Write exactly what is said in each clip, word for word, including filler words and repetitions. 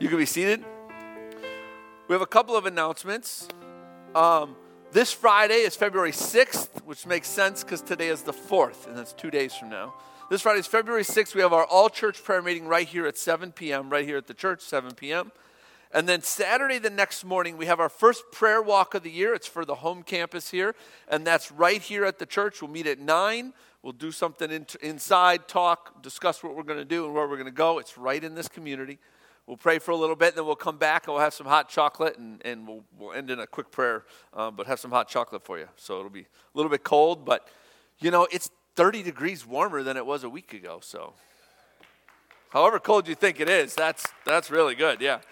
You can be seated. We have a couple of announcements. Um, this Friday is February sixth, which makes sense because today is the fourth, and that's two days from now. This Friday is February sixth. We have our all-church prayer meeting right here at seven p.m., right here at the church, seven p.m. And then Saturday the next morning, we have our first prayer walk of the year. It's for the home campus here, and that's right here at the church. We'll meet at nine. We'll do something in, inside, talk, discuss what we're going to do and where we're going to go. It's right in this community. We'll pray for a little bit, and then we'll come back, and we'll have some hot chocolate, and, and we'll, we'll end in a quick prayer, um, but have some hot chocolate for you. So it'll be a little bit cold, but, you know, it's thirty degrees warmer than it was a week ago. So however cold you think it is, that's that's really good, yeah.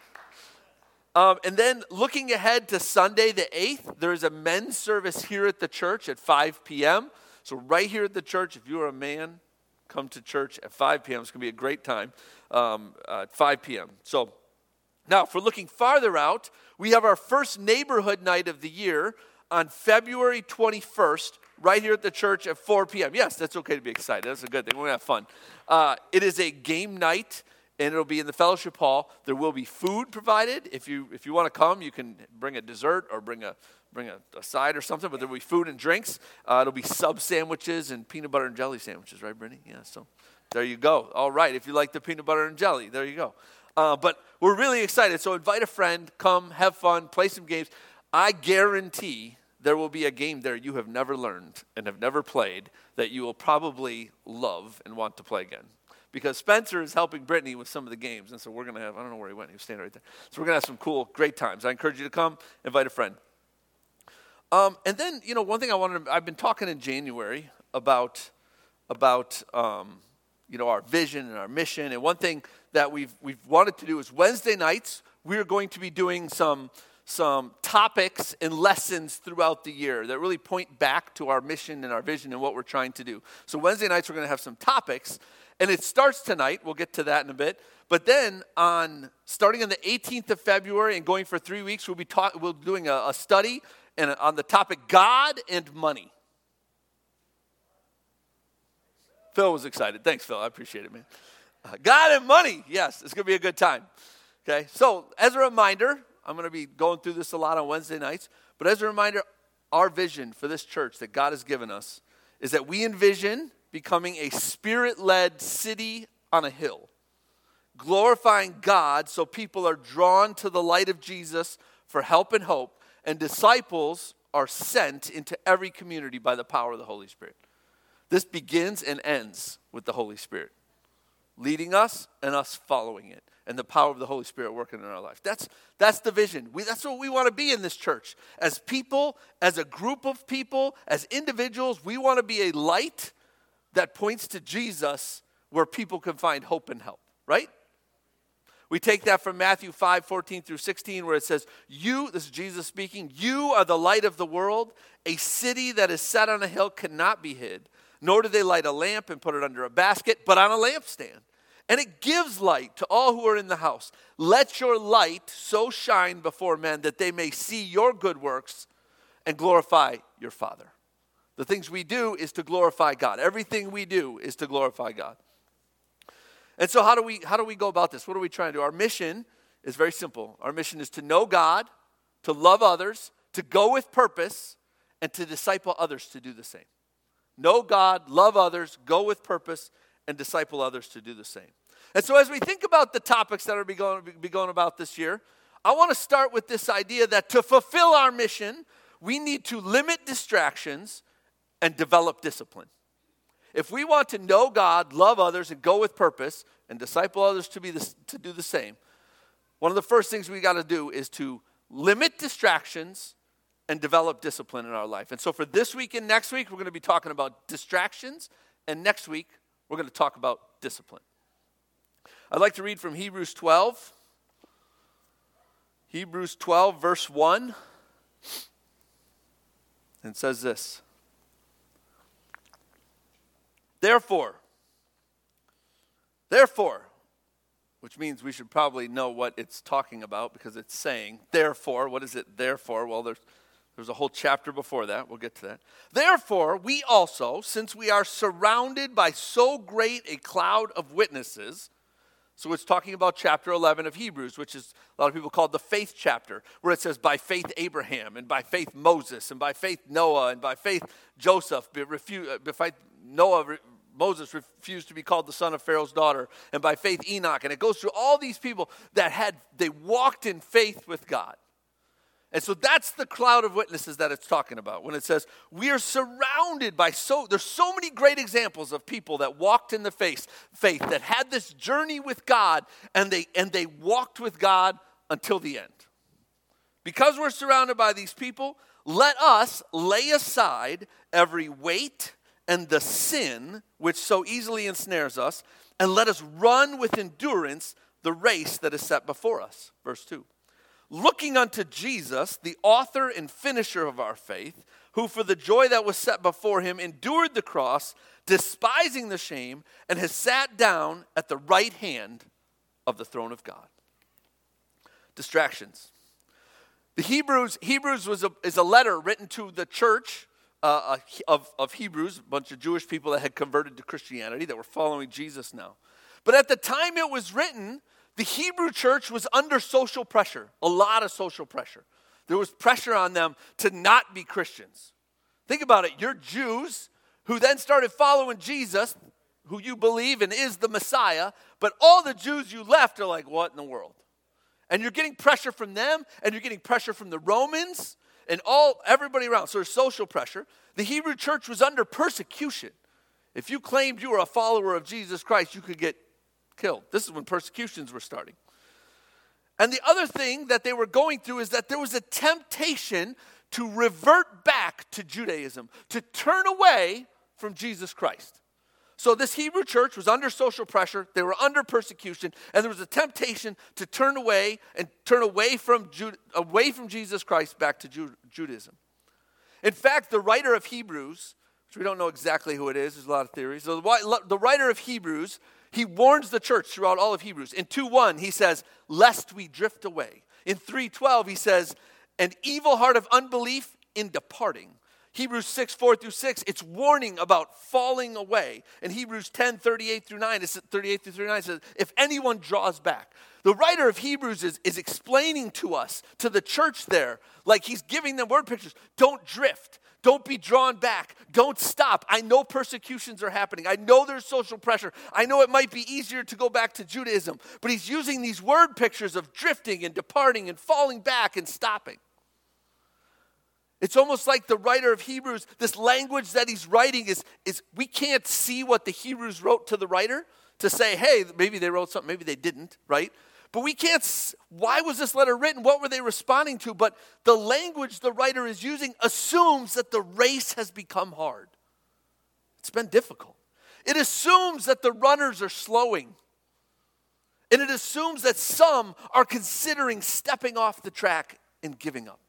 Um, and then looking ahead to Sunday the eighth, there's a men's service here at the church at five p.m., so right here at the church, if you're a man, come to church at five p.m. It's going to be a great time um, uh, at five p.m. So now, if we're looking farther out, we have our first neighborhood night of the year on February twenty-first, right here at the church at four p.m. Yes, that's okay to be excited. That's a good thing. We're going to have fun. Uh, it is a game night, and it'll be in the fellowship hall. There will be food provided. If you if you want to come, you can bring a dessert or bring a bring a, a side or something, but there will be food and drinks. Uh, it'll be sub sandwiches and peanut butter and jelly sandwiches, right, Brittany? Yeah, so there you go. All right, if you like the peanut butter and jelly, there you go. Uh, but we're really excited, so invite a friend, come, have fun, play some games. I guarantee there will be a game there you have never learned and have never played that you will probably love and want to play again. Because Spencer is helping Brittany with some of the games, and so we're going to have, I don't know where he went, he was standing right there. So we're going to have some cool, great times. I encourage you to come, invite a friend. Um, and then, you know, one thing I wanted to, I've been talking in January about, about um, you know, our vision and our mission. And one thing that we've we've wanted to do is Wednesday nights, we're going to be doing some, some topics and lessons throughout the year that really point back to our mission and our vision and what we're trying to do. So Wednesday nights, we're going to have some topics. And it starts tonight. We'll get to that in a bit. But then, on starting on the eighteenth of February and going for three weeks, we'll be talk, we'll be doing a, a study and a, on the topic God and money. Phil was excited. Thanks, Phil. I appreciate it, man. Uh, God and money. Yes, it's going to be a good time. Okay. So, as a reminder, I'm going to be going through this a lot on Wednesday nights. But as a reminder, our vision for this church that God has given us is that we envision becoming a spirit-led city on a hill, glorifying God so people are drawn to the light of Jesus for help and hope, and disciples are sent into every community by the power of the Holy Spirit. This begins and ends with the Holy Spirit, leading us and us following it, and the power of the Holy Spirit working in our life. That's, that's the vision. We, that's what we want to be in this church. As people, as a group of people, as individuals, we want to be a light that points to Jesus where people can find hope and help, right? We take that from Matthew five, fourteen through sixteen, where it says, you, this is Jesus speaking, you are the light of the world. A city that is set on a hill cannot be hid, nor do they light a lamp and put it under a basket, but on a lampstand. And it gives light to all who are in the house. Let your light so shine before men that they may see your good works and glorify your Father. The things we do is to glorify God. Everything we do is to glorify God. And so how do we how do we go about this? What are we trying to do? Our mission is very simple. Our mission is to know God, to love others, to go with purpose, and to disciple others to do the same. Know God, love others, go with purpose, and disciple others to do the same. And so as we think about the topics that are be going, be going about this year, I want to start with this idea that to fulfill our mission, we need to limit distractions and develop discipline. If we want to know God, love others, and go with purpose, and disciple others to be the, to do the same, one of the first things we got to do is to limit distractions and develop discipline in our life. And so for this week and next week, we're going to be talking about distractions, and next week, we're going to talk about discipline. I'd like to read from Hebrews twelve. Hebrews twelve, verse one. And it says this. Therefore, therefore, which means we should probably know what it's talking about because it's saying, therefore, what is it therefore? Well, there's, there's a whole chapter before that. We'll get to that. Therefore, we also, since we are surrounded by so great a cloud of witnesses, So it's talking about chapter eleven of Hebrews, which is a lot of people call it the faith chapter, where it says by faith Abraham, and by faith Moses, and by faith Noah, and by faith Joseph. By faith Noah, Moses refused to be called the son of Pharaoh's daughter, and by faith Enoch. And it goes through all these people that had, they walked in faith with God. And so that's the cloud of witnesses that it's talking about when it says we are surrounded by so, there's so many great examples of people that walked in the faith, faith that had this journey with God, and they and they walked with God until the end. Because we're surrounded by these people, let us lay aside every weight and the sin which so easily ensnares us, and let us run with endurance the race that is set before us. Verse two. Looking unto Jesus, the author and finisher of our faith, who for the joy that was set before him endured the cross, despising the shame, and has sat down at the right hand of the throne of God. Distractions. The Hebrews, Hebrews was a, is a letter written to the church uh, of, of Hebrews, a bunch of Jewish people that had converted to Christianity, that were following Jesus now. But at the time it was written, the Hebrew church was under social pressure, a lot of social pressure. There was pressure on them to not be Christians. Think about it. You're Jews who then started following Jesus, who you believe in is the Messiah, but all the Jews you left are like, what in the world? And you're getting pressure from them, and you're getting pressure from the Romans, and all everybody around. So there's social pressure. The Hebrew church was under persecution. If you claimed you were a follower of Jesus Christ, you could get killed. This is when persecutions were starting. And the other thing that they were going through is that there was a temptation to revert back to Judaism, to turn away from Jesus Christ. So this Hebrew church was under social pressure, they were under persecution, and there was a temptation to turn away and turn away from Jude, away from Jesus Christ back to Ju- Judaism. In fact, the writer of Hebrews, which we don't know exactly who it is, there's a lot of theories. So the, the writer of Hebrews, he warns the church throughout all of Hebrews. In two one, he says, lest we drift away. In three twelve, he says, an evil heart of unbelief in departing. Hebrews six four through six, it's warning about falling away. And Hebrews ten thirty-eight through nine, it's thirty-eight through thirty-nine says, if anyone draws back. The writer of Hebrews is, is explaining to us, to the church there, like he's giving them word pictures. Don't drift. Don't be drawn back. Don't stop. I know persecutions are happening. I know there's social pressure. I know it might be easier to go back to Judaism. But he's using these word pictures of drifting and departing and falling back and stopping. It's almost like the writer of Hebrews, this language that he's writing is, is we can't see what the Hebrews wrote to the writer to say, hey, maybe they wrote something, maybe they didn't, right? But we can't, why was this letter written? What were they responding to? But the language the writer is using assumes that the race has become hard. It's been difficult. It assumes that the runners are slowing. And it assumes that some are considering stepping off the track and giving up.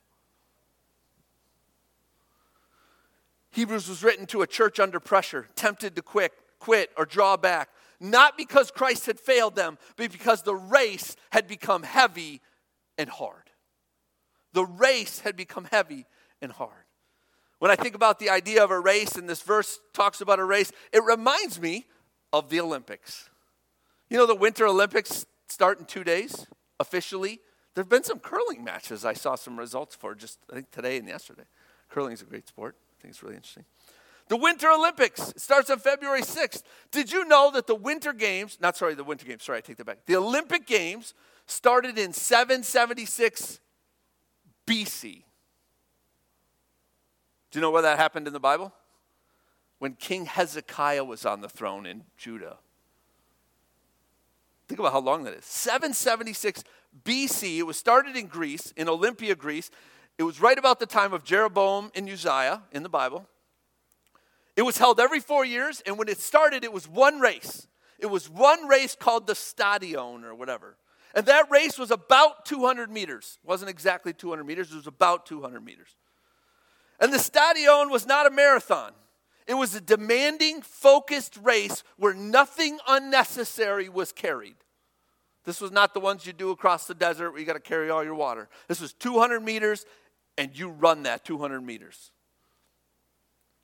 Hebrews was written to a church under pressure, tempted to quit, quit or draw back. Not because Christ had failed them, but because the race had become heavy and hard. The race had become heavy and hard. When I think about the idea of a race, and this verse talks about a race, it reminds me of the Olympics. You know, the Winter Olympics start in two days, officially. There have been some curling matches I saw some results for just, I think, today and yesterday. Curling is a great sport. I think it's really interesting. The Winter Olympics starts on February sixth. Did you know that the Winter Games, not sorry, the Winter Games, sorry, I take that back. The Olympic Games started in seven seventy-six B C. Do you know where that happened in the Bible? When King Hezekiah was on the throne in Judah. Think about how long that is. seven seventy-six B C. It was started in Greece, in Olympia, Greece. It was right about the time of Jeroboam and Uzziah in the Bible. It was held every four years, and when it started, it was one race. It was one race called the Stadion or whatever. And that race was about two hundred meters. It wasn't exactly two hundred meters, it was about two hundred meters. And the Stadion was not a marathon. It was a demanding, focused race where nothing unnecessary was carried. This was not the ones you do across the desert where you got to carry all your water. This was two hundred meters, and you run that two hundred meters.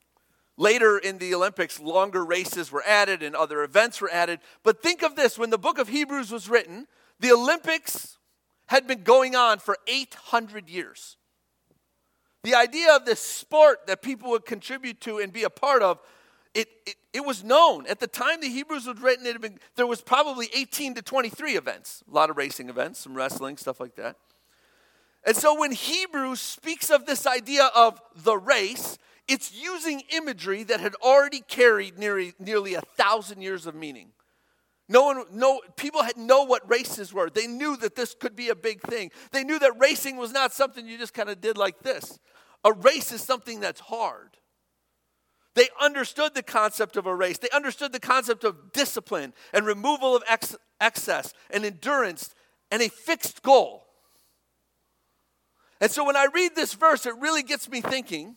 Later in the Olympics, longer races were added and other events were added. But think of this, when the book of Hebrews was written, the Olympics had been going on for eight hundred years. The idea of this sport that people would contribute to and be a part of, it, it, it was known. At the time the Hebrews was written, it had been, there was probably eighteen to twenty-three events. A lot of racing events, some wrestling, stuff like that. And so when Hebrews speaks of this idea of the race, it's using imagery that had already carried nearly, nearly a thousand years of meaning. No one, no, people had know what races were. They knew that this could be a big thing. They knew that racing was not something you just kind of did like this. A race is something that's hard. They understood the concept of a race. They understood the concept of discipline and removal of ex- excess and endurance and a fixed goal. And so when I read this verse, it really gets me thinking,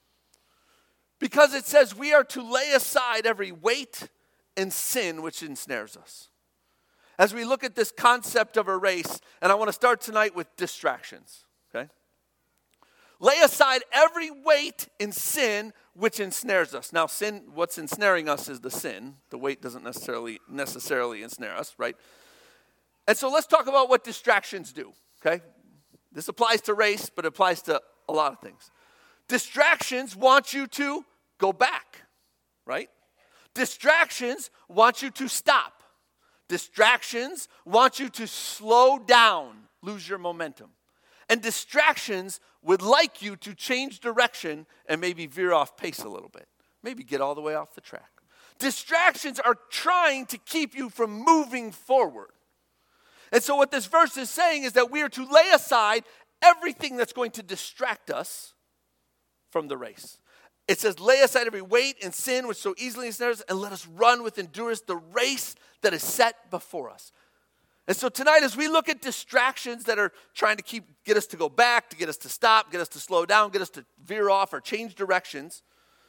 because it says we are to lay aside every weight and sin which ensnares us. As we look at this concept of a race, and I want to start tonight with distractions, okay? Lay aside every weight and sin which ensnares us. Now, sin, what's ensnaring us is the sin. The weight doesn't necessarily necessarily ensnare us, right? And so let's talk about what distractions do, okay? This applies to race, but it applies to a lot of things. Distractions want you to go back, right? Distractions want you to stop. Distractions want you to slow down, lose your momentum. And distractions would like you to change direction and maybe veer off pace a little bit. Maybe get all the way off the track. Distractions are trying to keep you from moving forward. And so what this verse is saying is that we are to lay aside everything that's going to distract us from the race. It says, lay aside every weight and sin which so easily ensnares us, and let us run with endurance the race that is set before us. And so tonight, as we look at distractions that are trying to keep get us to go back, to get us to stop, get us to slow down, get us to veer off or change directions,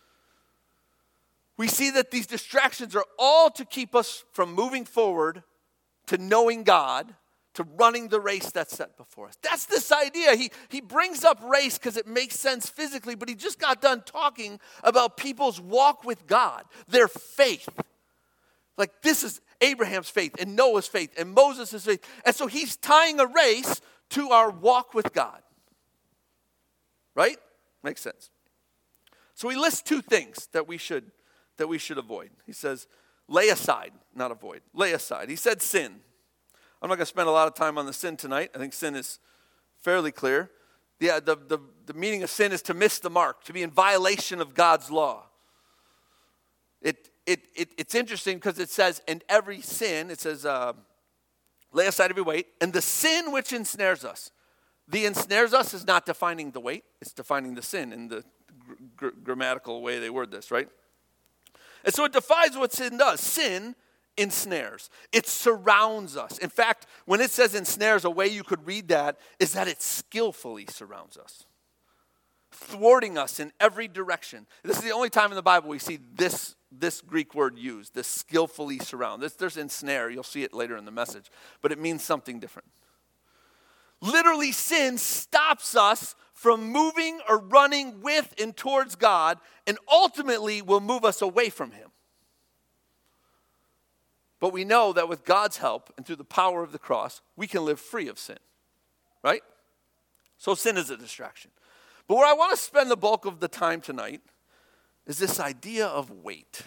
we see that these distractions are all to keep us from moving forward to knowing God, to running the race that's set before us. That's this idea. He, he brings up race because it makes sense physically, but he just got done talking about people's walk with God, their faith. Like this is Abraham's faith and Noah's faith and Moses' faith. And so he's tying a race to our walk with God. Right? Makes sense. So he lists two things that we should that we should avoid. He says, lay aside, not avoid. Lay aside. He said sin. I'm not going to spend a lot of time on the sin tonight. I think sin is fairly clear. The, the, the, the meaning of sin is to miss the mark, to be in violation of God's law. It, it, it It's interesting because it says, and every sin, it says, uh, lay aside every weight, and the sin which ensnares us. The ensnares us is not defining the weight, it's defining the sin in the gr- gr- grammatical way they word this, right? And so it defines what sin does. Sin ensnares. It surrounds us. In fact, when it says ensnares, a way you could read that is that it skillfully surrounds us, thwarting us in every direction. This is the only time in the Bible we see this, this Greek word used, this skillfully surround. This, there's ensnare. You'll see it later in the message, but it means something different. Literally, sin stops us from moving or running with and towards God, and ultimately will move us away from him. But we know that with God's help and through the power of the cross, we can live free of sin, right? So sin is a distraction. But where I want to spend the bulk of the time tonight is this idea of weight.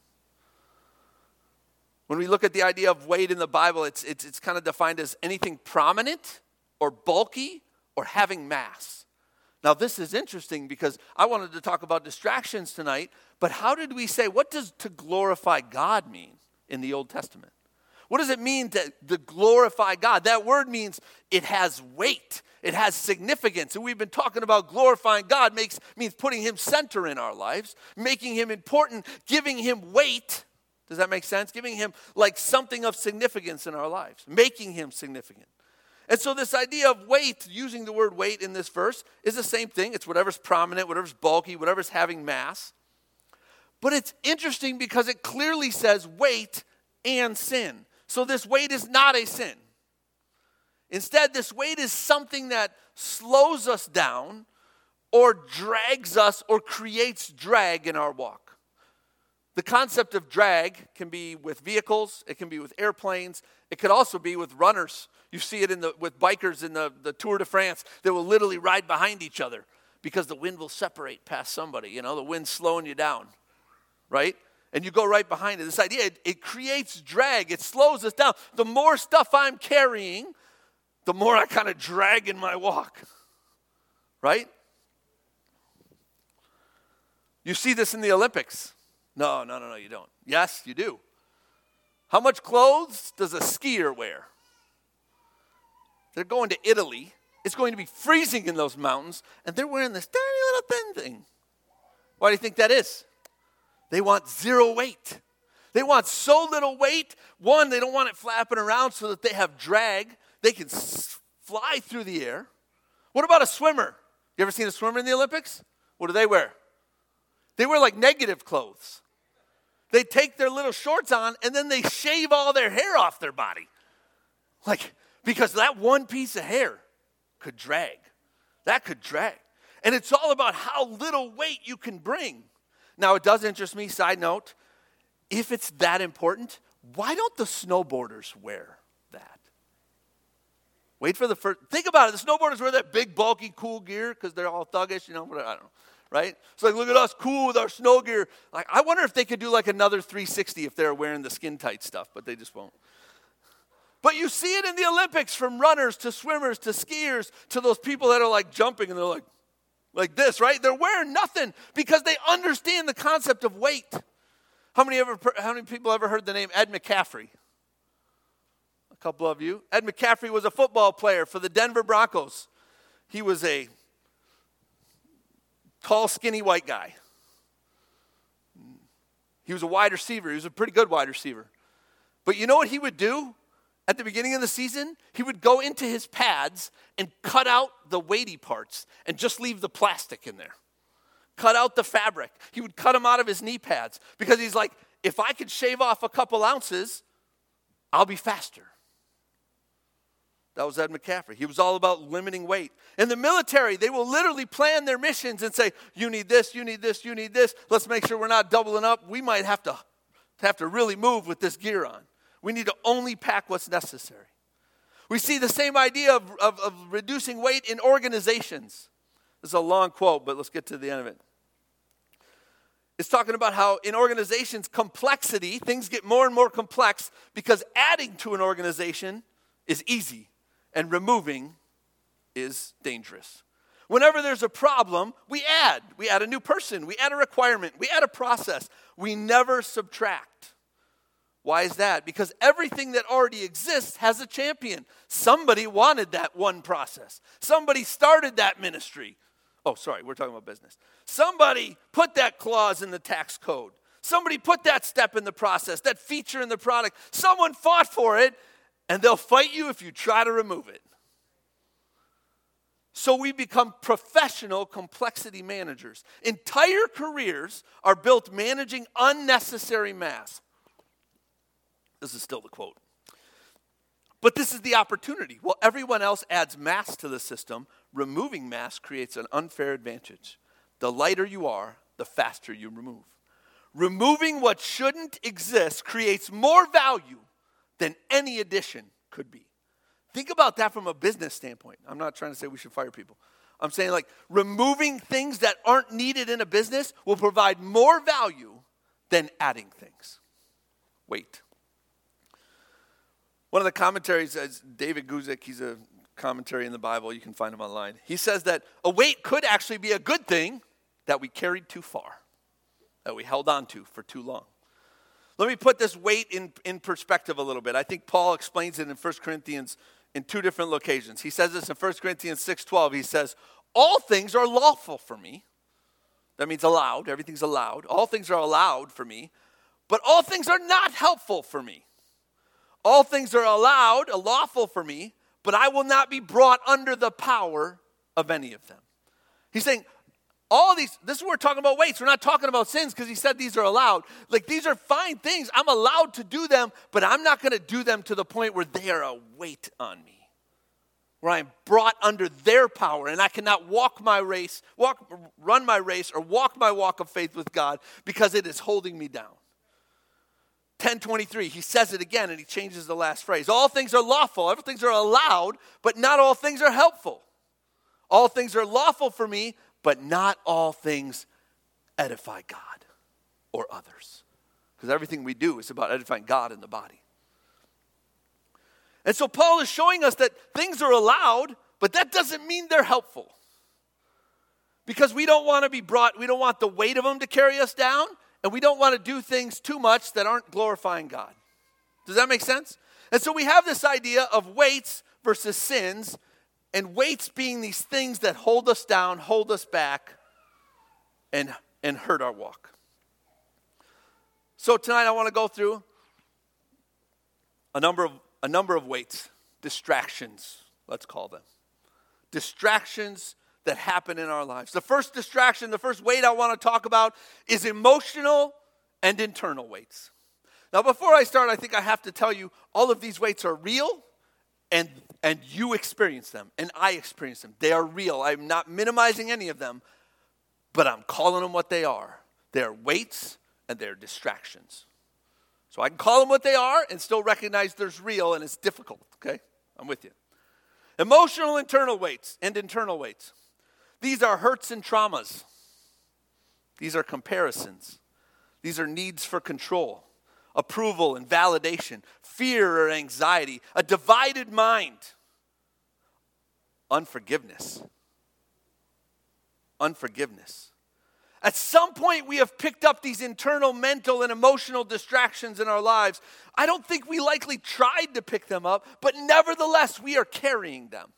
When we look at the idea of weight in the Bible, it's, it's, it's kind of defined as anything prominent or bulky or having mass. Now, this is interesting because I wanted to talk about distractions tonight, but how did we say, what does to glorify God mean in the Old Testament? What does it mean to, to glorify God? That word means it has weight. It has significance. And we've been talking about glorifying God makes means putting him center in our lives, making him important, giving him weight. Does that make sense? Giving him like something of significance in our lives, making him significant. And so this idea of weight, using the word weight in this verse, is the same thing. It's whatever's prominent, whatever's bulky, whatever's having mass. But it's interesting because it clearly says weight and sin. So this weight is not a sin. Instead, this weight is something that slows us down or drags us or creates drag in our walk. The concept of drag can be with vehicles, it can be with airplanes, it could also be with runners. You see it in the with bikers in the, the Tour de France. They will literally ride behind each other because the wind will separate past somebody. You know, the wind's slowing you down, right? And you go right behind it. This idea, it, it creates drag. It slows us down. The more stuff I'm carrying, the more I kind of drag in my walk, right? You see this in the Olympics. No, no, no, no, you don't. Yes, you do. How much clothes does a skier wear? They're going to Italy. It's going to be freezing in those mountains, and they're wearing this tiny little thin thing. Why do you think that is? They want zero weight. They want so little weight. One, they don't want it flapping around so that they have drag. They can s- fly through the air. What about a swimmer? You ever seen a swimmer in the Olympics? What do they wear? They wear like negative clothes. They take their little shorts on, and then they shave all their hair off their body. Like, because that one piece of hair could drag. That could drag. And it's all about how little weight you can bring. Now, it does interest me, side note, if it's that important, why don't the snowboarders wear that? Wait for the first, think about it. The snowboarders wear that big, bulky, cool gear because they're all thuggish, you know, I don't know, right? It's like, look at us, cool with our snow gear. Like, I wonder if they could do like another three sixty if they're wearing the skin-tight stuff, but they just won't. But you see it in the Olympics, from runners to swimmers to skiers to those people that are like jumping and they're like, like this, right? They're wearing nothing because they understand the concept of weight. How many ever? How many people ever heard the name Ed McCaffrey? A couple of you. Ed McCaffrey was a football player for the Denver Broncos. He was a tall, skinny white guy. He was a wide receiver. He was a pretty good wide receiver. But you know what he would do? At the beginning of the season, he would go into his pads and cut out the weighty parts and just leave the plastic in there. Cut out the fabric. He would cut them out of his knee pads because he's like, if I could shave off a couple ounces, I'll be faster. That was Ed McCaffrey. He was all about limiting weight. In the military, they will literally plan their missions and say, you need this, you need this, you need this. Let's make sure we're not doubling up. We might have to have to really move with this gear on. We need to only pack what's necessary. We see the same idea of, of, of reducing weight in organizations. This is a long quote, but let's get to the end of it. It's talking about how in organizations, complexity, things get more and more complex because adding to an organization is easy and removing is dangerous. Whenever there's a problem, we add. We add a new person. We add a requirement. We add a process. We never subtract. Why is that? Because everything that already exists has a champion. Somebody wanted that one process. Somebody started that ministry. Oh, sorry, we're talking about business. Somebody put that clause in the tax code. Somebody put that step in the process, that feature in the product. Someone fought for it, and they'll fight you if you try to remove it. So we become professional complexity managers. Entire careers are built managing unnecessary mass. This is still the quote. But this is the opportunity. While everyone else adds mass to the system, removing mass creates an unfair advantage. The lighter you are, the faster you remove. Removing what shouldn't exist creates more value than any addition could be. Think about that from a business standpoint. I'm not trying to say we should fire people. I'm saying like removing things that aren't needed in a business will provide more value than adding things. Wait. One of the commentaries is David Guzik. He's a commentary in the Bible. You can find him online. He says that a weight could actually be a good thing that we carried too far, that we held on to for too long. Let me put this weight in, in perspective a little bit. I think Paul explains it in First Corinthians in two different locations. He says this in First Corinthians six twelve. He says, all things are lawful for me. That means allowed. Everything's allowed. All things are allowed for me. But all things are not helpful for me. All things are allowed, lawful for me, but I will not be brought under the power of any of them. He's saying, all these, this is what we're talking about weights. We're not talking about sins because he said these are allowed. Like, these are fine things. I'm allowed to do them, but I'm not going to do them to the point where they are a weight on me. where I am brought under their power, and I cannot walk my race, walk, run my race, or walk my walk of faith with God because it is holding me down. ten twenty-three, he says it again, and he changes the last phrase. All things are lawful, all things are allowed, but not all things are helpful. All things are lawful for me, but not all things edify God or others. Because everything we do is about edifying God in the body. And so Paul is showing us that things are allowed, but that doesn't mean they're helpful. Because we don't want to be brought, we don't want the weight of them to carry us down, and we don't want to do things too much that aren't glorifying God. Does that make sense? And so we have this idea of weights versus sins, and weights being these things that hold us down, hold us back, and, and hurt our walk. So tonight I want to go through a number of a number of weights, distractions, let's call them. Distractions that happen in our lives. The first distraction, the first weight I want to talk about is emotional and internal weights. Now before I start, I think I have to tell you all of these weights are real, and and you experience them and I experience them. They are real. I'm not minimizing any of them, but I'm calling them what they are. They're weights and they're distractions. So I can call them what they are and still recognize there's real, and it's difficult, okay? I'm with you. Emotional internal weights and internal weights. These are hurts and traumas. These are comparisons. These are needs for control, approval and validation, fear or anxiety, a divided mind, unforgiveness. Unforgiveness. At some point, we have picked up these internal mental and emotional distractions in our lives. I don't think we likely tried to pick them up, but nevertheless, we are carrying them.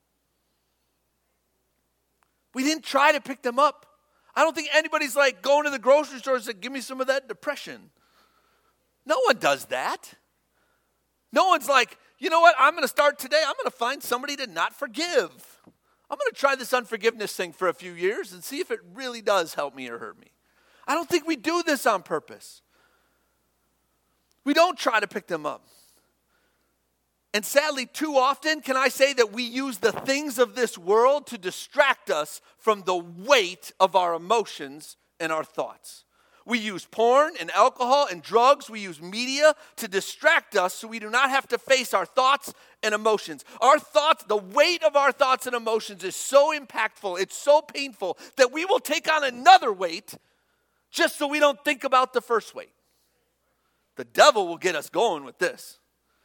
We didn't try to pick them up. I don't think anybody's like going to the grocery store and saying, give me some of that depression. No one does that. No one's like, you know what, I'm going to start today. I'm going to find somebody to not forgive. I'm going to try this unforgiveness thing for a few years and see if it really does help me or hurt me. I don't think we do this on purpose. We don't try to pick them up. And sadly, too often, can I say that we use the things of this world to distract us from the weight of our emotions and our thoughts. We use porn and alcohol and drugs. We use media to distract us so we do not have to face our thoughts and emotions. Our thoughts, the weight of our thoughts and emotions is so impactful, it's so painful, that we will take on another weight just so we don't think about the first weight. The devil will get us going with this.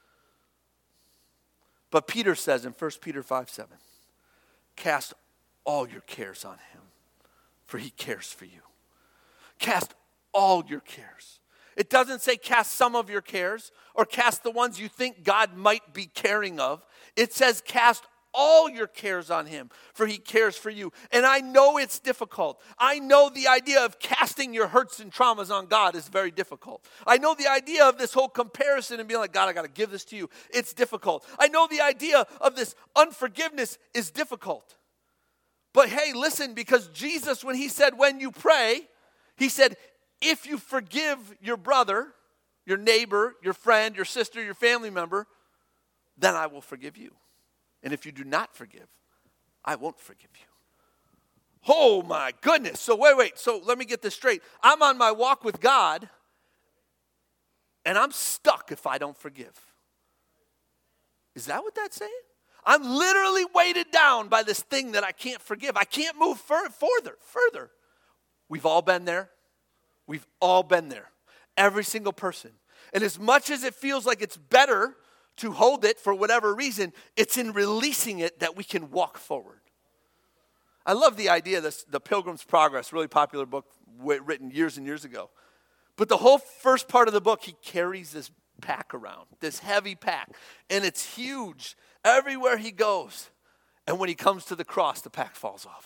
But Peter says in First Peter five seven, cast all your cares on him, for he cares for you. Cast all your cares. It doesn't say cast some of your cares or cast the ones you think God might be caring of. It says cast all your cares on him, for he cares for you. And I know it's difficult. I know the idea of casting your hurts and traumas on God is very difficult. I know the idea of this whole comparison and being like, God, I got to give this to you. It's difficult. I know the idea of this unforgiveness is difficult. But hey, listen, because Jesus, when he said, when you pray, he said, if you forgive your brother, your neighbor, your friend, your sister, your family member, then I will forgive you. And if you do not forgive, I won't forgive you. Oh my goodness. So wait, wait. So let me get this straight. I'm on my walk with God, and I'm stuck if I don't forgive. Is that what that's saying? I'm literally weighted down by this thing that I can't forgive. I can't move fur- further, further. We've all been there. We've all been there. Every single person. And as much as it feels like it's better to hold it for whatever reason, it's in releasing it that we can walk forward. I love the idea of this, the Pilgrim's Progress, really popular book written years and years ago. But the whole first part of the book, he carries this pack around, this heavy pack. And it's huge everywhere he goes. And when he comes to the cross, the pack falls off.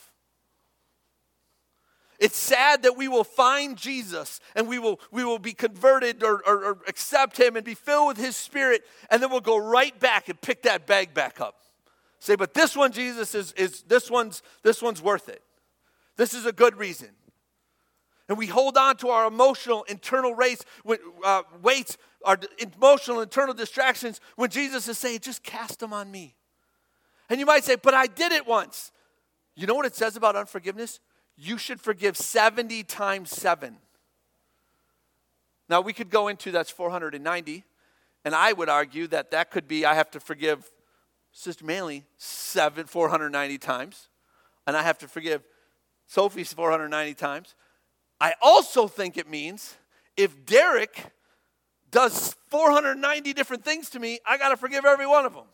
It's sad that we will find Jesus and we will we will be converted or, or, or accept him and be filled with his spirit, and then we'll go right back and pick that bag back up. Say, but this one, Jesus, is, is this one's this one's worth it. This is a good reason. And we hold on to our emotional internal race, uh, weights, our emotional internal distractions when Jesus is saying, just cast them on me. And you might say, but I did it once. You know what it says about unforgiveness? You should forgive seventy times seven. Now, we could go into that's four hundred ninety, and I would argue that that could be I have to forgive Sister Manley seven, four hundred ninety times, and I have to forgive Sophie four hundred ninety times. I also think it means if Derek does four hundred ninety different things to me, I got to forgive every one of them.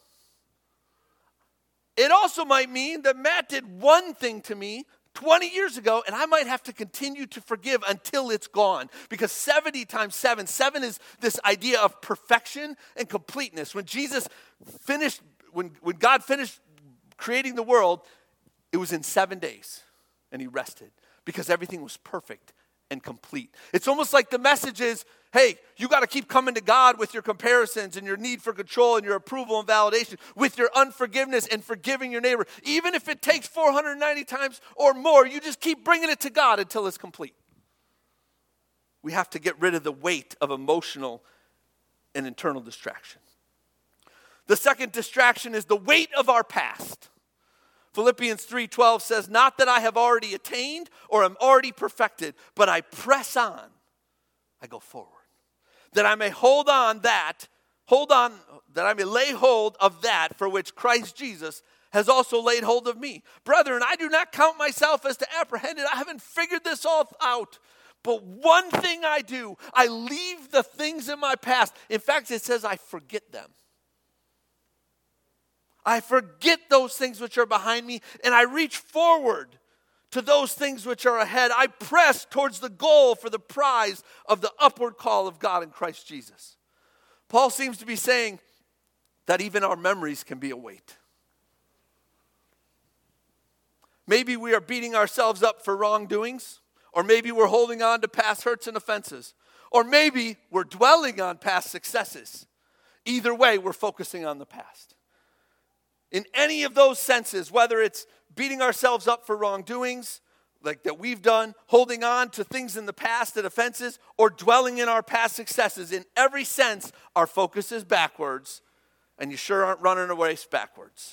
It also might mean that Matt did one thing to me twenty years ago, and I might have to continue to forgive until it's gone. Because seventy times seven, seven is this idea of perfection and completeness. When Jesus finished, when, when God finished creating the world, it was in seven days, and he rested because everything was perfect and complete. It's almost like the message is, hey, you got to keep coming to God with your comparisons and your need for control and your approval and validation, with your unforgiveness and forgiving your neighbor. Even if it takes four hundred ninety times or more, you just keep bringing it to God until it's complete. We have to get rid of the weight of emotional and internal distraction. The second distraction is the weight of our past. Philippians three twelve says, not that I have already attained or am already perfected, but I press on. I go forward. That I may hold on that, hold on, that I may lay hold of that for which Christ Jesus has also laid hold of me. Brethren, I do not count myself as to apprehended. I haven't figured this all out. But one thing I do, I leave the things in my past. In fact, it says I forget them. I forget those things which are behind me, and I reach forward to those things which are ahead. I press towards the goal for the prize of the upward call of God in Christ Jesus. Paul seems to be saying that even our memories can be a weight. Maybe we are beating ourselves up for wrongdoings, or maybe we're holding on to past hurts and offenses, or maybe we're dwelling on past successes. Either way, we're focusing on the past. In any of those senses, whether it's beating ourselves up for wrongdoings, like that we've done, holding on to things in the past and offenses, or dwelling in our past successes, in every sense, our focus is backwards, and you sure aren't running a race backwards.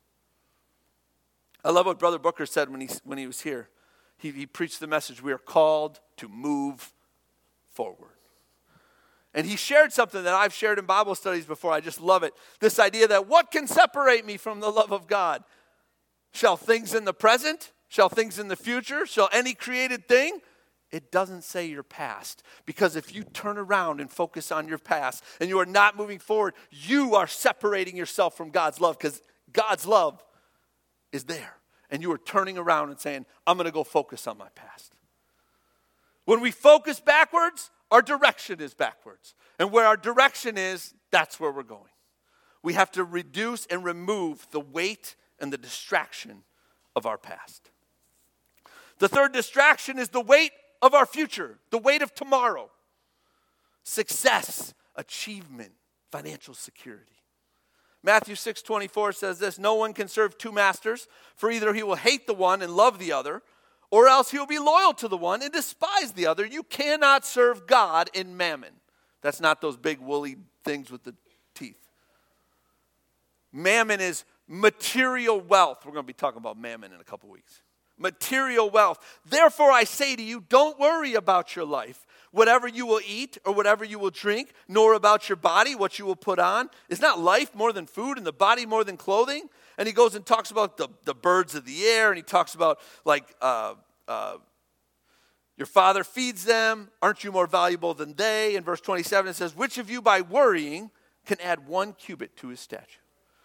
I love what Brother Booker said when he, when he was here. He, he preached the message, we are called to move forward. And he shared something that I've shared in Bible studies before. I just love it. This idea that what can separate me from the love of God? Shall things in the present? Shall things in the future? Shall any created thing? It doesn't say your past. Because if you turn around and focus on your past and you are not moving forward, you are separating yourself from God's love, because God's love is there. And you are turning around and saying, I'm going to go focus on my past. When we focus backwards, our direction is backwards. And where our direction is, that's where we're going. We have to reduce and remove the weight and the distraction of our past. The third distraction is the weight of our future, the weight of tomorrow. Success, achievement, financial security. Matthew six twenty-four says this, no one can serve two masters, for either he will hate the one and love the other, or else he will be loyal to the one and despise the other. You cannot serve God in mammon. That's not those big woolly things with the teeth. Mammon is material wealth. We're going to be talking about mammon in a couple weeks. Material wealth. Therefore I say to you, don't worry about your life, whatever you will eat or whatever you will drink, nor about your body, what you will put on. Is not life more than food and the body more than clothing? And he goes and talks about the, the birds of the air, and he talks about like uh, uh, your father feeds them. Aren't you more valuable than they? In verse twenty-seven it says, which of you by worrying can add one cubit to his stature?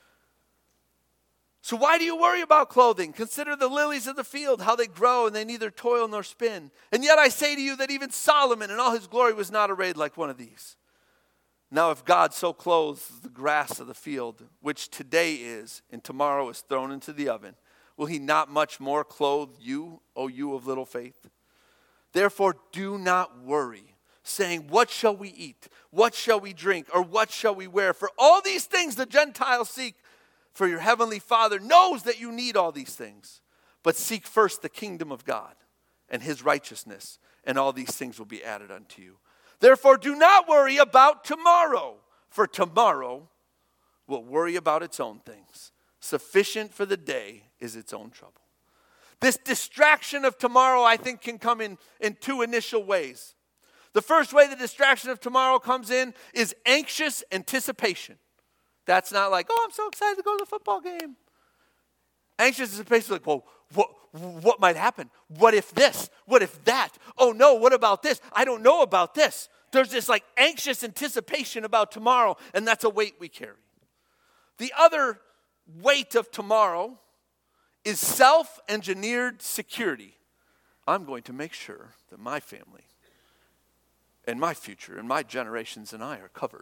So why do you worry about clothing? Consider the lilies of the field, how they grow, and they neither toil nor spin. And yet I say to you that even Solomon in all his glory was not arrayed like one of these. Now if God so clothes the grass of the field, which today is and tomorrow is thrown into the oven, will he not much more clothe you, O you of little faith? Therefore do not worry, saying, what shall we eat? What shall we drink? Or what shall we wear? For all these things the Gentiles seek, for your heavenly Father knows that you need all these things. But seek first the kingdom of God and his righteousness, and all these things will be added unto you. Therefore, do not worry about tomorrow, for tomorrow will worry about its own things. sufficient for the day is its own trouble. This distraction of tomorrow, I think, can come in, in two initial ways. The first way the distraction of tomorrow comes in is anxious anticipation. That's not like, oh, I'm so excited to go to the football game. Anxious anticipation is like, well, what, what might happen? What if this? What if that? Oh, no, what about this? I don't know about this. There's this like anxious anticipation about tomorrow, and that's a weight we carry. The other weight of tomorrow is self-engineered security. I'm going to make sure that my family and my future and my generations and I are covered.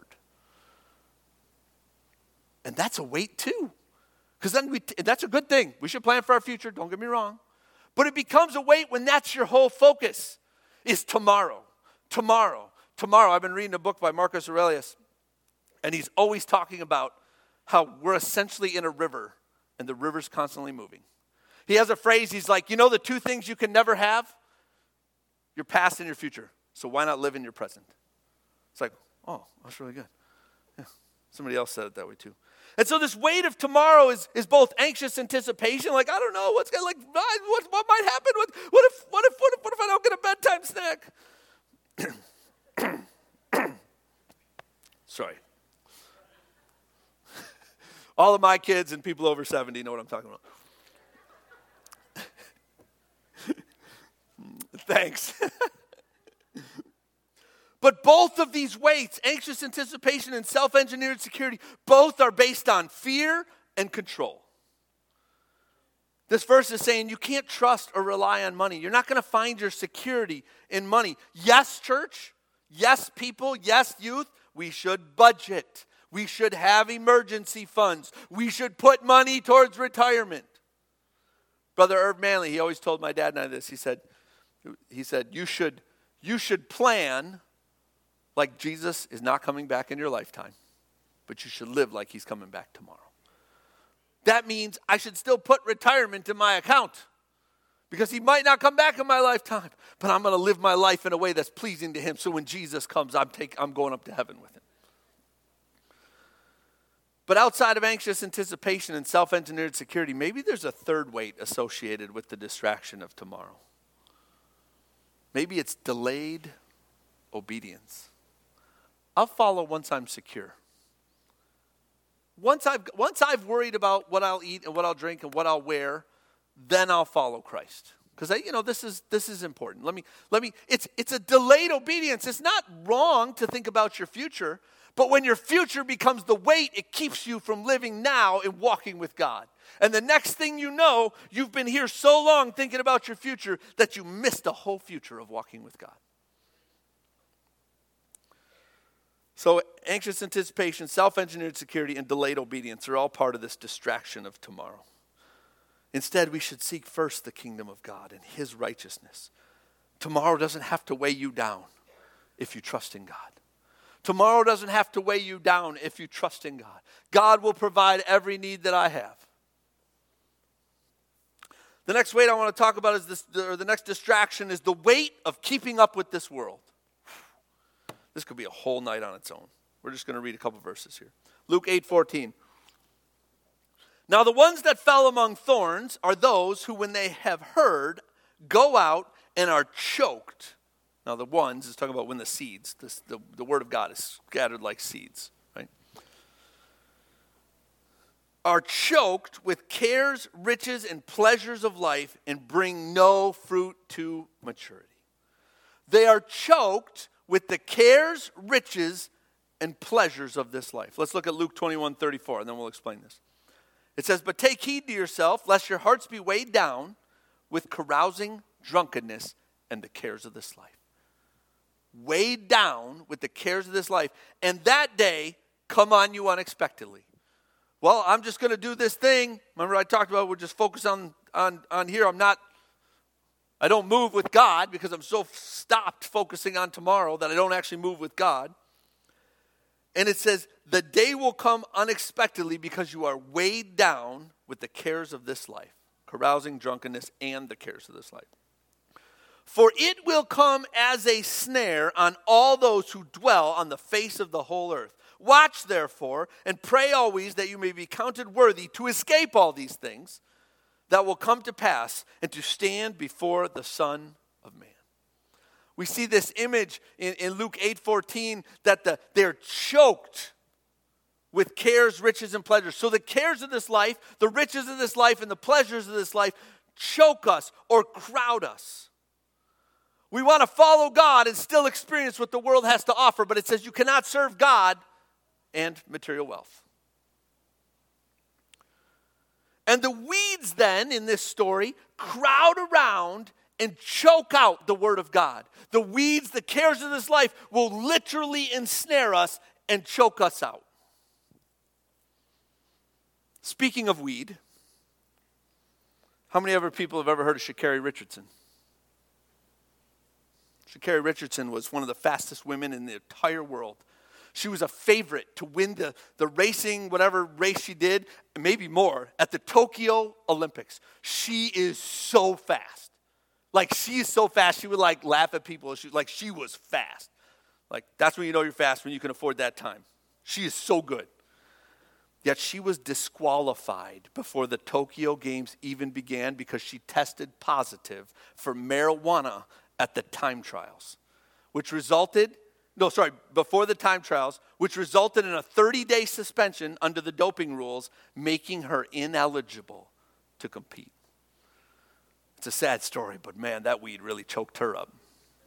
And that's a weight too. Because then we, that's a good thing. We should plan for our future, don't get me wrong. But it becomes a weight when that's your whole focus, is tomorrow, tomorrow, tomorrow. I've been reading a book by Marcus Aurelius, and he's always talking about how we're essentially in a river, and the river's constantly moving. He has a phrase, he's like, you know the two things you can never have? Your past and your future. So why not live in your present? It's like, oh, that's really good. Yeah. Somebody else said it that way too. And so this weight of tomorrow is, is both anxious anticipation, like, I don't know, what's going like, what, what might happen? What, what, if, what, if, what, if, what if I don't get a bedtime snack? Sorry. All of my kids and people over seventy know what I'm talking about. Thanks. But both of these weights, anxious anticipation and self-engineered security, both are based on fear and control. This verse is saying you can't trust or rely on money. You're not going to find your security in money. Yes, church. Yes, people. Yes, youth. We should budget. We should have emergency funds. We should put money towards retirement. Brother Irv Manley, he always told my dad and I this. He said, he said, you should, you should plan like Jesus is not coming back in your lifetime, but you should live like he's coming back tomorrow. That means I should still put retirement in my account because he might not come back in my lifetime, but I'm going to live my life in a way that's pleasing to him. So when Jesus comes, I'm take, I'm going up to heaven with him. But outside of anxious anticipation and self-engineered security, maybe there's a third weight associated with the distraction of tomorrow. Maybe it's delayed obedience. I'll follow once I'm secure. Once I've, once I've worried about what I'll eat and what I'll drink and what I'll wear, then I'll follow Christ. Because you know this is this is important. Let me let me. It's it's a delayed obedience. It's not wrong to think about your future, but when your future becomes the weight, it keeps you from living now and walking with God. And the next thing you know, you've been here so long thinking about your future that you missed the whole future of walking with God. So anxious anticipation, self-engineered security, and delayed obedience are all part of this distraction of tomorrow. Instead, we should seek first the kingdom of God and his righteousness. Tomorrow doesn't have to weigh you down if you trust in God. Tomorrow doesn't have to weigh you down if you trust in God. God will provide every need that I have. The next weight I want to talk about is this, or the next distraction is the weight of keeping up with this world. This could be a whole night on its own. We're just going to read a couple verses here. Luke eight fourteen. Now the ones that fell among thorns are those who, when they have heard, go out and are choked. Now the ones is talking about when the seeds, this, the, the word of God is scattered like seeds, right? Are choked with cares, riches, and pleasures of life and bring no fruit to maturity. They are choked with the cares, riches, and pleasures of this life. Let's look at Luke twenty-one thirty-four, and then we'll explain this. It says, but take heed to yourself, lest your hearts be weighed down with carousing, drunkenness, and the cares of this life. Weighed down with the cares of this life, and that day come on you unexpectedly. Well, I'm just going to do this thing. Remember I talked about we're just focused on, on, on here. I'm not, I don't move with God because I'm so stopped focusing on tomorrow that I don't actually move with God. And it says, the day will come unexpectedly because you are weighed down with the cares of this life, carousing, drunkenness, and the cares of this life. For it will come as a snare on all those who dwell on the face of the whole earth. Watch, therefore, and pray always that you may be counted worthy to escape all these things that will come to pass and to stand before the Son of Man. We see this image in, in Luke eight fourteen that the, they're choked with cares, riches, and pleasures. So the cares of this life, the riches of this life, and the pleasures of this life choke us or crowd us. We want to follow God and still experience what the world has to offer, but it says you cannot serve God and material wealth. And the weeds then in this story crowd around and choke out the word of God. The weeds, the cares of this life will literally ensnare us and choke us out. Speaking of weed, how many other people have ever heard of Sha'Carri Richardson? Sha'Carri Richardson was one of the fastest women in the entire world. She was a favorite to win the, the racing, whatever race she did, maybe more, at the Tokyo Olympics. She is so fast. Like, she is so fast, she would, like, laugh at people. She, like, she was fast. Like, that's when you know you're fast, when you can afford that time. She is so good. Yet she was disqualified before the Tokyo Games even began because she tested positive for marijuana at the time trials, which resulted, no, sorry, before the time trials, which resulted in a thirty-day suspension under the doping rules, making her ineligible to compete. It's a sad story, but man, that weed really choked her up.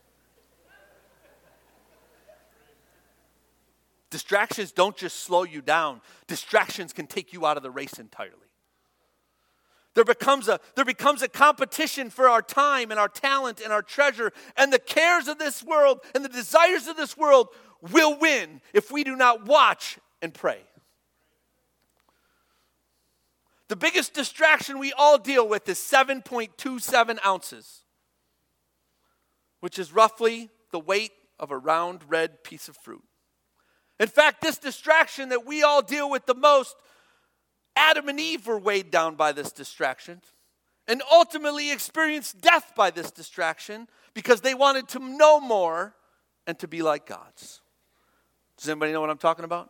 Distractions don't just slow you down. Distractions can take you out of the race entirely. There becomes a, there becomes a competition for our time and our talent and our treasure, and the cares of this world and the desires of this world will win if we do not watch and pray. The biggest distraction we all deal with is seven point two seven ounces, which is roughly the weight of a round red piece of fruit. In fact, this distraction that we all deal with the most, Adam and Eve were weighed down by this distraction and ultimately experienced death by this distraction because they wanted to know more and to be like gods. Does anybody know what I'm talking about?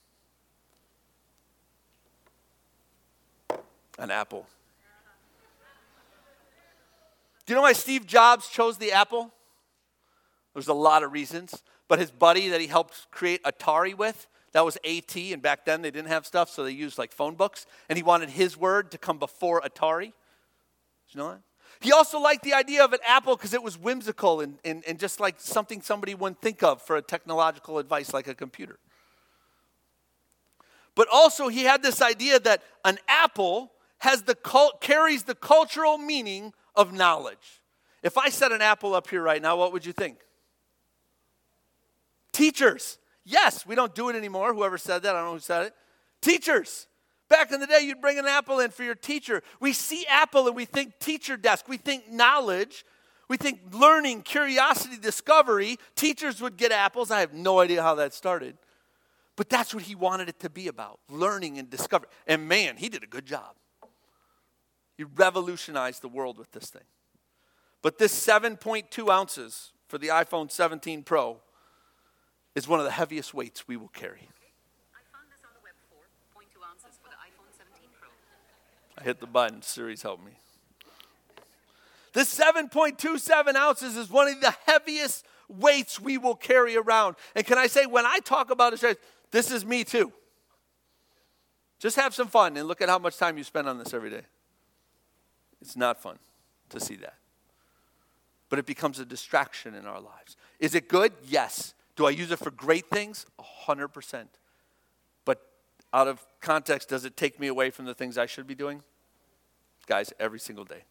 An apple. Do you know why Steve Jobs chose the apple? There's a lot of reasons. But his buddy that he helped create Atari with, that was A T, and back then they didn't have stuff, so they used like phone books, and he wanted his word to come before Atari. Did you know that? He also liked the idea of an apple because it was whimsical and, and, and just like something somebody wouldn't think of for a technological advice like a computer. But also he had this idea that an apple has the cult, carries the cultural meaning of knowledge. If I set an apple up here right now, what would you think? Teachers. Yes, we don't do it anymore. Whoever said that, I don't know who said it. Teachers. Back in the day, you'd bring an apple in for your teacher. We see apple and we think teacher desk. We think knowledge. We think learning, curiosity, discovery. Teachers would get apples. I have no idea how that started. But that's what he wanted it to be about, learning and discovery. And man, he did a good job. He revolutionized the world with this thing. But this seven point two ounces for the iPhone seventeen Pro is one of the heaviest weights we will carry. I found this on the web, four point two ounces for the iPhone seventeen Pro. I hit the button. Siri's helped me. This seven point two seven ounces is one of the heaviest weights we will carry around. And can I say, when I talk about it, this is me too. Just have some fun and look at how much time you spend on this every day. It's not fun to see that. But it becomes a distraction in our lives. Is it good? Yes. Do I use it for great things? one hundred percent. But out of context, does it take me away from the things I should be doing? Guys, every single day.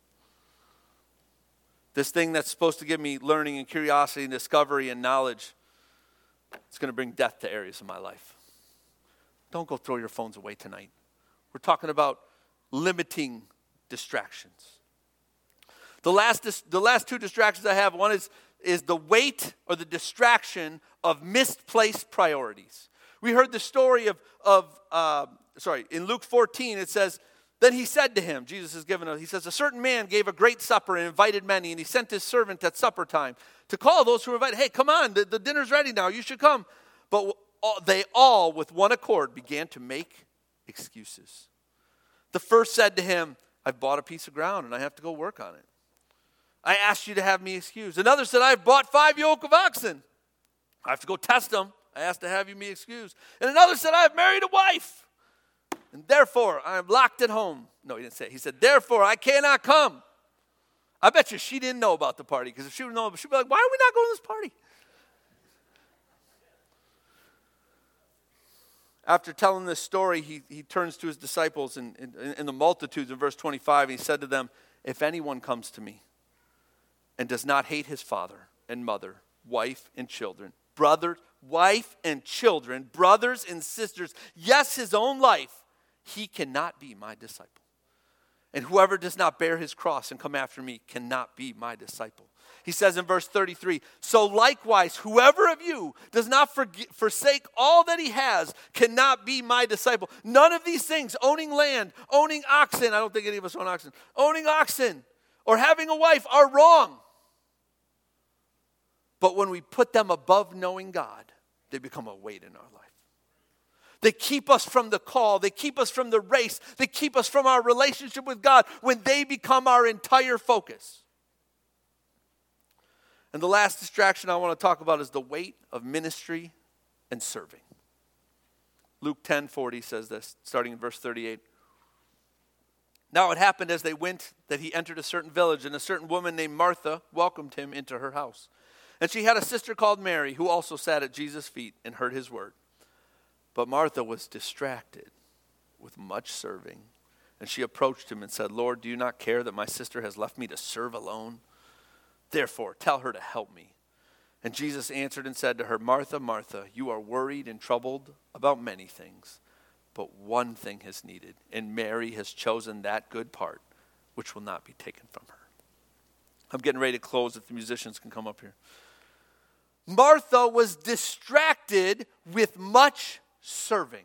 This thing that's supposed to give me learning and curiosity and discovery and knowledge, it's going to bring death to areas of my life. Don't go throw your phones away tonight. We're talking about limiting distractions. The last, the last two distractions I have, one is is the weight or the distraction of misplaced priorities. We heard the story of, of uh, sorry, in Luke fourteen, it says, then he said to him, Jesus is given a, he says, a certain man gave a great supper and invited many, and he sent his servant at supper time to call those who were invited. Hey, come on, the, the dinner's ready now, you should come. But all, they all with one accord began to make excuses. The first said to him, I've bought a piece of ground and I have to go work on it. I asked you to have me excused. Another said, I've bought five yoke of oxen. I have to go test them. I asked to have you me excused. And another said, I have married a wife. And therefore, I am locked at home. No, he didn't say it. He said, therefore, I cannot come. I bet you she didn't know about the party, because if she would know, she'd be like, why are we not going to this party? After telling this story, he, he turns to his disciples and in, in, in the multitudes in verse twenty-five. He said to them, if anyone comes to me and does not hate his father and mother, wife and children, brother, wife and children, brothers and sisters, yes, his own life, he cannot be my disciple. And whoever does not bear his cross and come after me cannot be my disciple. He says in verse thirty-three, so likewise, whoever of you does not forget, forsake all that he has cannot be my disciple. None of these things, owning land, owning oxen, I don't think any of us own oxen, owning oxen or having a wife are wrong. But when we put them above knowing God, they become a weight in our life. They keep us from the call. They keep us from the race. They keep us from our relationship with God when they become our entire focus. And the last distraction I want to talk about is the weight of ministry and serving. Luke ten forty says this, starting in verse thirty-eight. Now it happened as they went that he entered a certain village, and a certain woman named Martha welcomed him into her house. And she had a sister called Mary, who also sat at Jesus' feet and heard his word. But Martha was distracted with much serving. And she approached him and said, Lord, do you not care that my sister has left me to serve alone? Therefore, tell her to help me. And Jesus answered and said to her, Martha, Martha, you are worried and troubled about many things, but one thing is needed, and Mary has chosen that good part, which will not be taken from her. I'm getting ready to close if the musicians can come up here. Martha was distracted with much serving.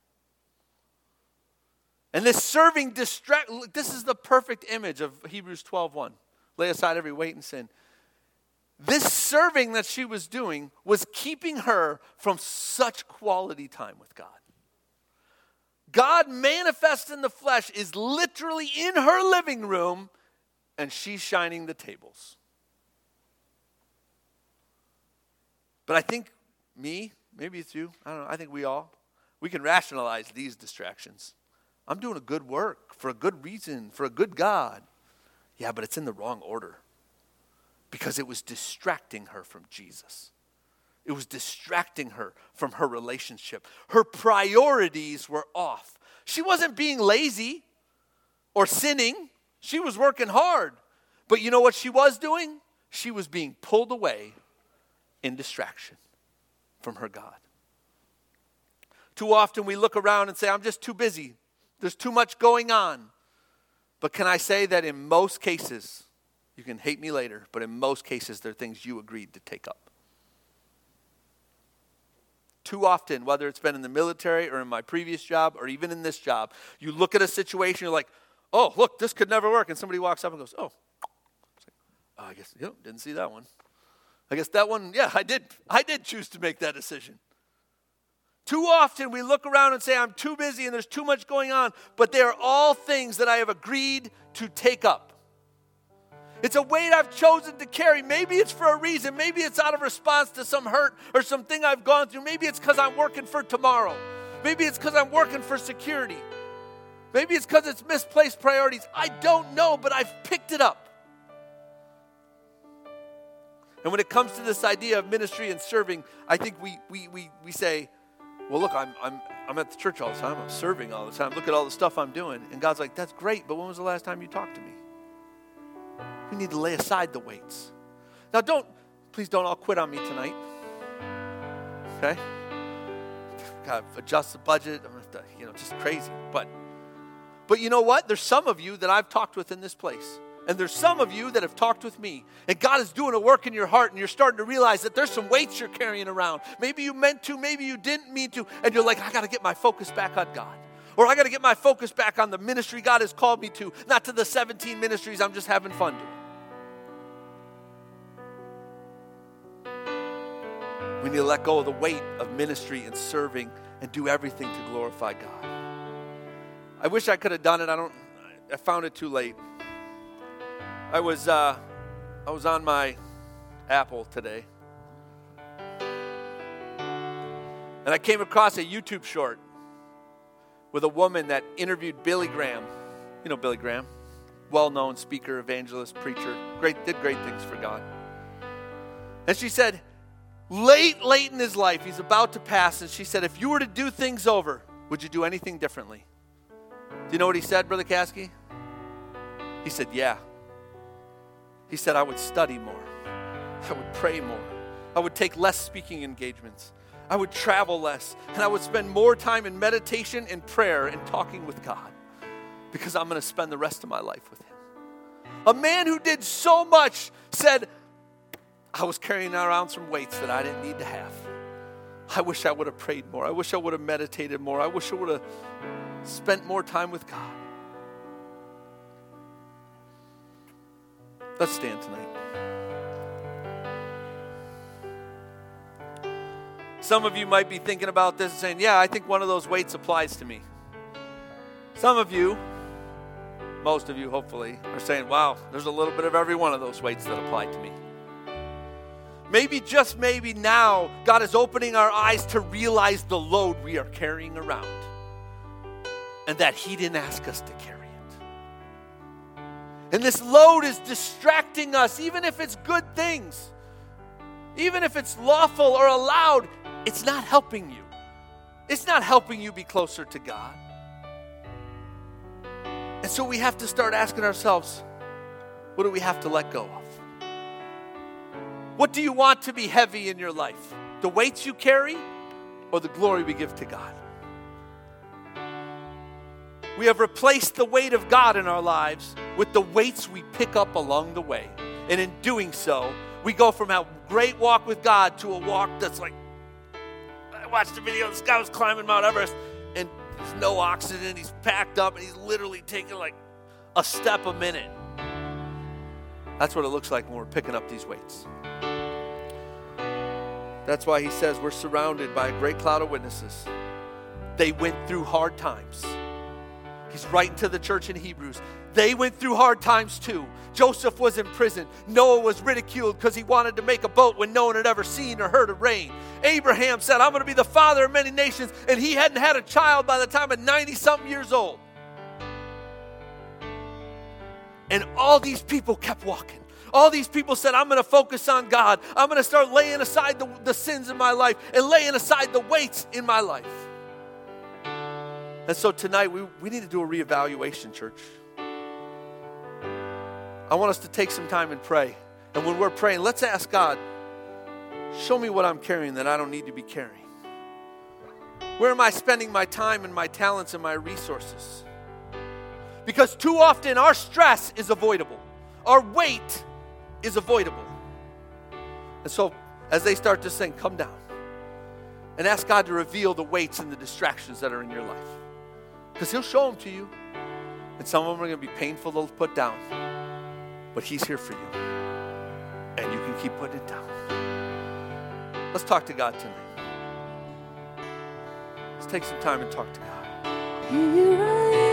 And this serving distract, this is the perfect image of Hebrews twelve one. Lay aside every weight and sin. This serving that she was doing was keeping her from such quality time with God. God manifest in the flesh is literally in her living room, and she's shining the tables. But I think me, maybe it's you, I don't know, I think we all, we can rationalize these distractions. I'm doing a good work for a good reason, for a good God. Yeah, but it's in the wrong order because it was distracting her from Jesus. It was distracting her from her relationship. Her priorities were off. She wasn't being lazy or sinning. She was working hard. But you know what she was doing? She was being pulled away in distraction from her God. Too often we look around and say, I'm just too busy. There's too much going on. But can I say that in most cases, you can hate me later, but in most cases, there are things you agreed to take up. Too often, whether it's been in the military or in my previous job or even in this job, you look at a situation, you're like, oh, look, this could never work. And somebody walks up and goes, oh, it's like, oh I guess, yep, didn't see that one. I guess that one, yeah, I did. I did choose to make that decision. Too often we look around and say, I'm too busy and there's too much going on, but they are all things that I have agreed to take up. It's a weight I've chosen to carry. Maybe it's for a reason. Maybe it's out of response to some hurt or something I've gone through. Maybe it's because I'm working for tomorrow. Maybe it's because I'm working for security. Maybe it's because it's misplaced priorities. I don't know, but I've picked it up. And when it comes to this idea of ministry and serving, I think we we we we say, well, look, I'm I'm I'm at the church all the time. I'm serving all the time. Look at all the stuff I'm doing. And God's like, that's great, but when was the last time you talked to me? We need to lay aside the weights. Now, don't, please don't all quit on me tonight. Okay? Got to adjust the budget. I'm going to have to, you know, just crazy. But, but you know what? There's some of you that I've talked with in this place. And there's some of you that have talked with me. And God is doing a work in your heart. And you're starting to realize that there's some weights you're carrying around. Maybe you meant to. Maybe you didn't mean to. And you're like, I got to get my focus back on God. Or I got to get my focus back on the ministry God has called me to. Not to the seventeen ministries I'm just having fun doing. We need to let go of the weight of ministry and serving and do everything to glorify God. I wish I could have done it. I don't. I found it too late. I was uh, I was on my Apple today, and I came across a YouTube short with a woman that interviewed Billy Graham. You know Billy Graham, well-known speaker, evangelist, preacher. Great, did great things for God. And she said, late, late in his life, he's about to pass, and she said, if you were to do things over, would you do anything differently? Do you know what he said, Brother Caskey? He said, yeah. He said, I would study more. I would pray more. I would take less speaking engagements. I would travel less. And I would spend more time in meditation and prayer and talking with God, because I'm going to spend the rest of my life with him. A man who did so much said, I was carrying around some weights that I didn't need to have. I wish I would have prayed more. I wish I would have meditated more. I wish I would have spent more time with God. Let's stand tonight. Some of you might be thinking about this and saying, yeah, I think one of those weights applies to me. Some of you, most of you hopefully, are saying, wow, there's a little bit of every one of those weights that apply to me. Maybe, just maybe now, God is opening our eyes to realize the load we are carrying around and that he didn't ask us to carry it. And this load is distracting us, even if it's good things. Even if it's lawful or allowed, it's not helping you. It's not helping you be closer to God. And so we have to start asking ourselves, what do we have to let go of? What do you want to be heavy in your life? The weights you carry or the glory we give to God? We have replaced the weight of God in our lives with the weights we pick up along the way. And in doing so, we go from a great walk with God to a walk that's like, I watched the video, this guy was climbing Mount Everest and there's no oxygen, he's packed up and he's literally taking like a step a minute. That's what it looks like when we're picking up these weights. That's why he says we're surrounded by a great cloud of witnesses. They went through hard times. He's writing to the church in Hebrews. They went through hard times too. Joseph was in prison. Noah was ridiculed because he wanted to make a boat when no one had ever seen or heard of rain. Abraham said, I'm going to be the father of many nations, and he hadn't had a child by the time of ninety-something years old. And all these people kept walking. All these people said, I'm going to focus on God. I'm going to start laying aside the, the sins in my life and laying aside the weights in my life. And so tonight, we, we need to do a reevaluation, church. I want us to take some time and pray. And when we're praying, let's ask God, show me what I'm carrying that I don't need to be carrying. Where am I spending my time and my talents and my resources? Because too often our stress is avoidable. Our weight is avoidable. And so as they start to sing, come down and ask God to reveal the weights and the distractions that are in your life. Because he'll show them to you. And some of them are going to be painful to put down. But he's here for you. And you can keep putting it down. Let's talk to God tonight. Let's take some time and talk to God. Here I am.